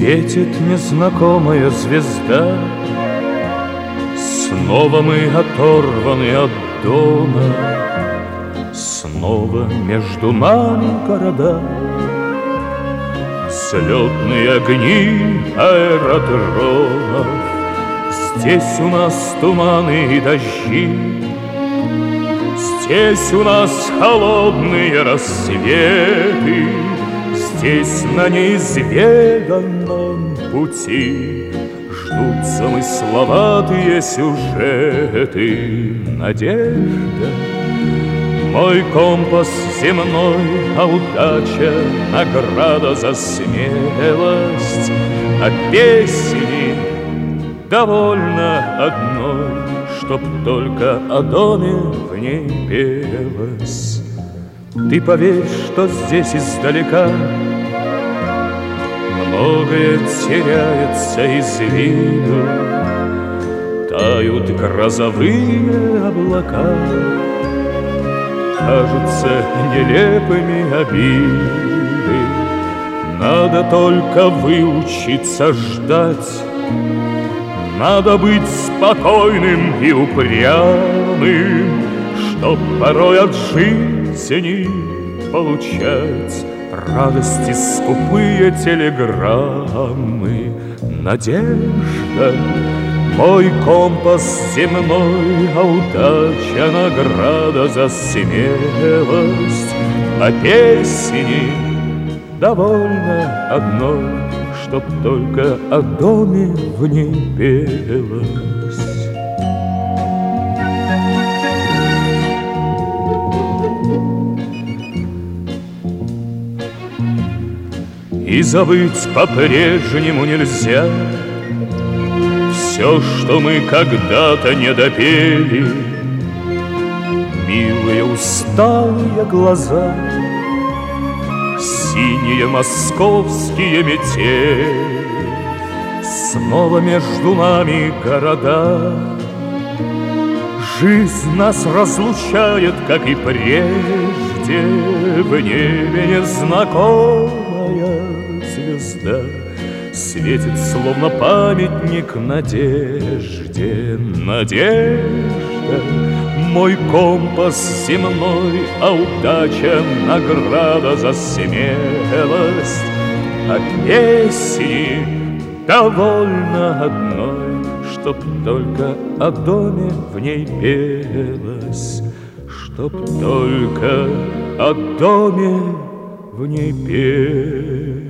Светит незнакомая звезда, снова мы оторваны от дома, снова между нами города, взлетные огни аэродромов. Здесь у нас туманы и дожди, здесь у нас холодные рассветы, здесь на неизведанном пути ждут замысловатые сюжеты. Надежда — мой компас земной, а удача — награда за смелость. А песни довольно одной, чтоб только о доме в ней пелось. Ты поверь, что здесь издалека многое теряется из виду, тают грозовые облака, кажутся нелепыми обиды. Надо только выучиться ждать, надо быть спокойным и упрямым, чтоб порой от жизни получать радости скупые телеграммы. Надежда — мой компас земной, а удача — награда за смелость. А песни довольно одной, чтоб только о доме в ней пелось. И забыть по-прежнему нельзя все, что мы когда-то не допели. Милые усталые глаза, синие московские метели, снова между нами города. Жизнь нас разлучает, как и прежде, в небе незнакомая звезда светит, словно памятник надежде. Надежда — мой компас земной, а удача — награда за смелость. А песни довольно одной, чтоб только о доме в ней пелось, чтоб только о доме в ней пелось.